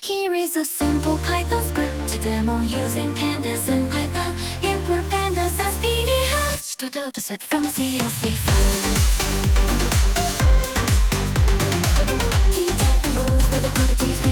Here is a simple Python script to demo using pandas and Python. Import pandas as PDFs to dataset from CSV files. Key tech rules with the properties